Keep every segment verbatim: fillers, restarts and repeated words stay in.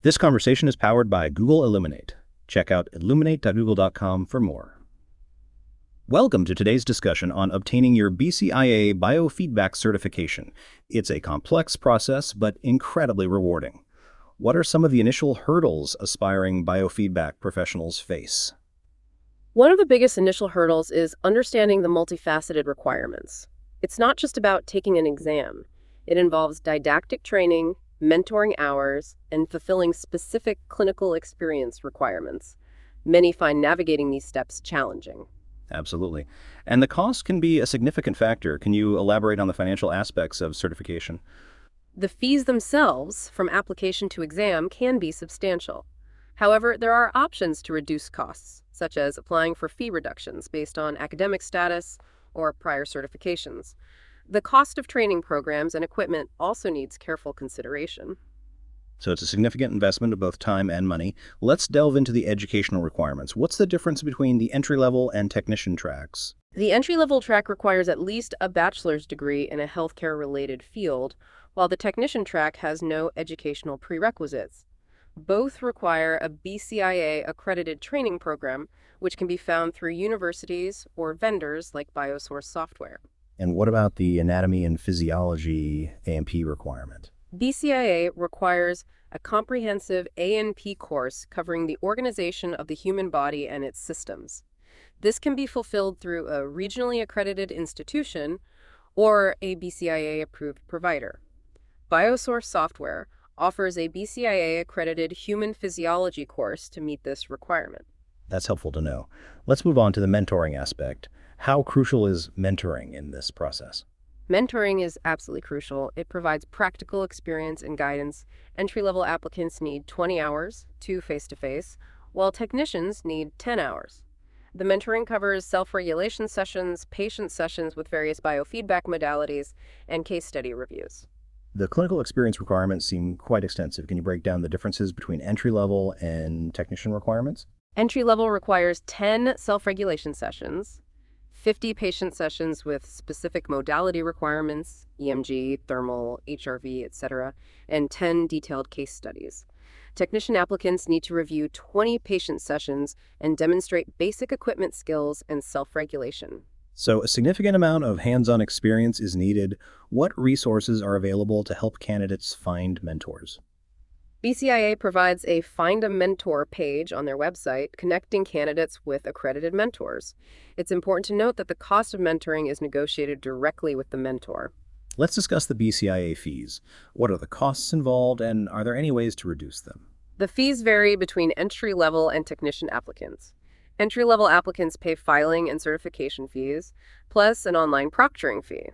This conversation is powered by Google Illuminate. Check out illuminate dot google dot com for more. Welcome to today's discussion on obtaining your B C I A biofeedback certification. It's a complex process, but incredibly rewarding. What are some of the initial hurdles aspiring biofeedback professionals face? One of the biggest initial hurdles is understanding the multifaceted requirements. It's not just about taking an exam. It involves didactic training, mentoring hours, and fulfilling specific clinical experience requirements. Many find navigating these steps challenging. Absolutely. And the cost can be a significant factor. Can you elaborate on the financial aspects of certification? The fees themselves, from application to exam, can be substantial. However, there are options to reduce costs, such as applying for fee reductions based on academic status or prior certifications. The cost of training programs and equipment also needs careful consideration. So it's a significant investment of both time and money. Let's delve into the educational requirements. What's the difference between the entry-level and technician tracks? The entry-level track requires at least a bachelor's degree in a healthcare-related field, while the technician track has no educational prerequisites. Both require a B C I A-accredited training program, which can be found through universities or vendors like BioSource Software. And what about the anatomy and physiology A and P requirement? B C I A requires a comprehensive A and P course covering the organization of the human body and its systems. This can be fulfilled through a regionally accredited institution or a B C I A-approved provider. BioSource Software offers a B C I A-accredited human physiology course to meet this requirement. That's helpful to know. Let's move on to the mentoring aspect. How crucial is mentoring in this process? Mentoring is absolutely crucial. It provides practical experience and guidance. Entry-level applicants need twenty hours, two face-to-face, while technicians need ten hours. The mentoring covers self-regulation sessions, patient sessions with various biofeedback modalities, and case study reviews. The clinical experience requirements seem quite extensive. Can you break down the differences between entry-level and technician requirements? Entry-level requires ten self-regulation sessions, fifty patient sessions with specific modality requirements, E M G, thermal, H R V, et cetera, and ten detailed case studies. Technician applicants need to review twenty patient sessions and demonstrate basic equipment skills and self-regulation. So a significant amount of hands-on experience is needed. What resources are available to help candidates find mentors? B C I A provides a Find a Mentor page on their website, connecting candidates with accredited mentors. It's important to note that the cost of mentoring is negotiated directly with the mentor. Let's discuss the B C I A fees. What are the costs involved, and are there any ways to reduce them? The fees vary between entry-level and technician applicants. Entry-level applicants pay filing and certification fees, plus an online proctoring fee.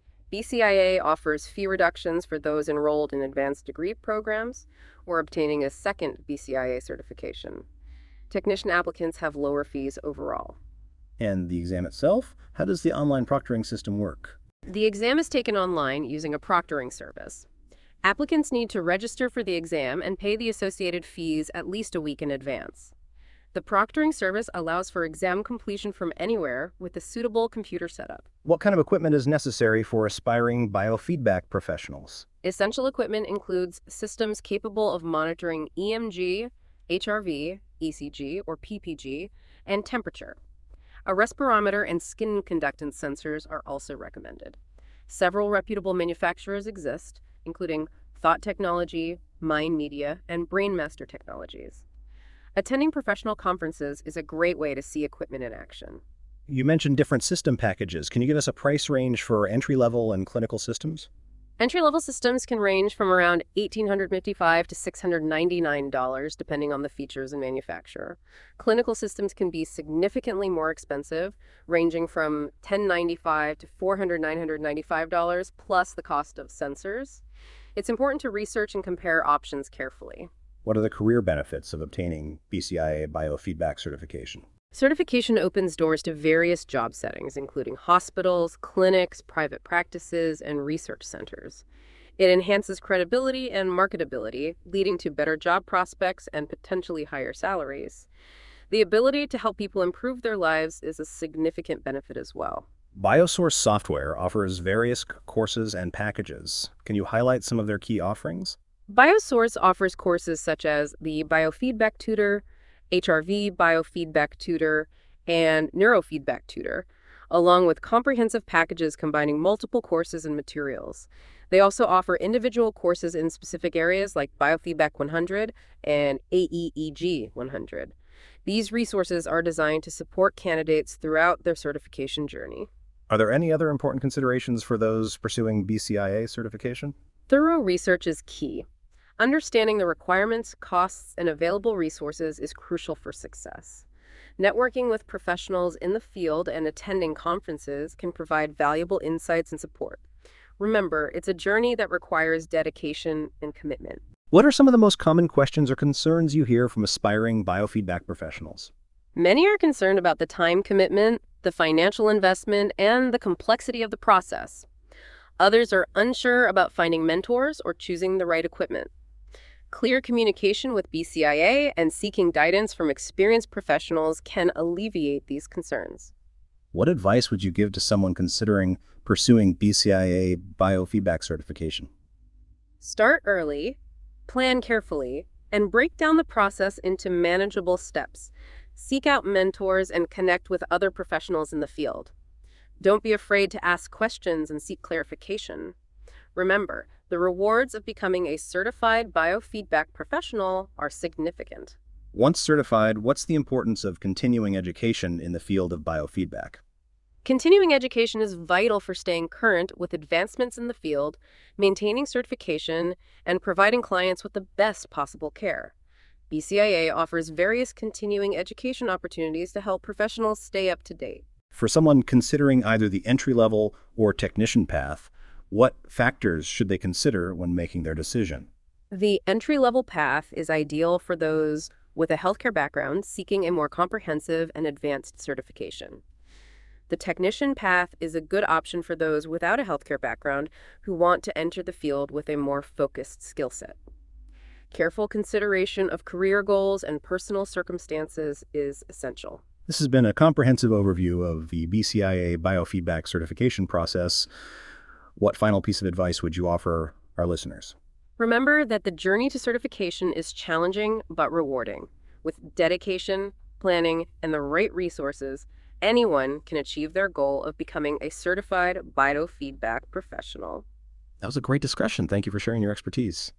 B C I A offers fee reductions for those enrolled in advanced degree programs or obtaining a second B C I A certification. Technician applicants have lower fees overall. And the exam itself? How does the online proctoring system work? The exam is taken online using a proctoring service. Applicants need to register for the exam and pay the associated fees at least a week in advance. The proctoring service allows for exam completion from anywhere with a suitable computer setup. What kind of equipment is necessary for aspiring biofeedback professionals? Essential equipment includes systems capable of monitoring E M G, H R V, E C G, or P P G, and temperature. A respirometer and skin conductance sensors are also recommended. Several reputable manufacturers exist, including Thought Technology, Mind Media, and Brainmaster Technologies. Attending professional conferences is a great way to see equipment in action. You mentioned different system packages. Can you give us a price range for entry-level and clinical systems? Entry-level systems can range from around one thousand eight hundred fifty-five dollars to six hundred ninety-nine dollars, depending on the features and manufacturer. Clinical systems can be significantly more expensive, ranging from one thousand ninety-five dollars to four hundred nine hundred ninety-five dollars, plus the cost of sensors. It's important to research and compare options carefully. What are the career benefits of obtaining B C I A biofeedback certification? Certification opens doors to various job settings, including hospitals, clinics, private practices, and research centers. It enhances credibility and marketability, leading to better job prospects and potentially higher salaries. The ability to help people improve their lives is a significant benefit as well. BioSource Software offers various c- courses and packages. Can you highlight some of their key offerings? BioSource offers courses such as the Biofeedback Tutor, H R V Biofeedback Tutor, and Neurofeedback Tutor, along with comprehensive packages combining multiple courses and materials. They also offer individual courses in specific areas like Biofeedback one hundred and A E E G one hundred. These resources are designed to support candidates throughout their certification journey. Are there any other important considerations for those pursuing B C I A certification? Thorough research is key. Understanding the requirements, costs, and available resources is crucial for success. Networking with professionals in the field and attending conferences can provide valuable insights and support. Remember, it's a journey that requires dedication and commitment. What are some of the most common questions or concerns you hear from aspiring biofeedback professionals? Many are concerned about the time commitment, the financial investment, and the complexity of the process. Others are unsure about finding mentors or choosing the right equipment. Clear communication with B C I A and seeking guidance from experienced professionals can alleviate these concerns. What advice would you give to someone considering pursuing B C I A biofeedback certification? Start early, plan carefully, and break down the process into manageable steps. Seek out mentors and connect with other professionals in the field. Don't be afraid to ask questions and seek clarification. Remember, the rewards of becoming a certified biofeedback professional are significant. Once certified, what's the importance of continuing education in the field of biofeedback? Continuing education is vital for staying current with advancements in the field, maintaining certification, and providing clients with the best possible care. B C I A offers various continuing education opportunities to help professionals stay up to date. For someone considering either the entry-level or technician path, what factors should they consider when making their decision? The entry-level path is ideal for those with a healthcare background seeking a more comprehensive and advanced certification. The technician path is a good option for those without a healthcare background who want to enter the field with a more focused skill set. Careful consideration of career goals and personal circumstances is essential. This has been a comprehensive overview of the B C I A biofeedback certification process. What final piece of advice would you offer our listeners? Remember that the journey to certification is challenging but rewarding. With dedication, planning, and the right resources, anyone can achieve their goal of becoming a certified biofeedback professional. That was a great discussion. Thank you for sharing your expertise.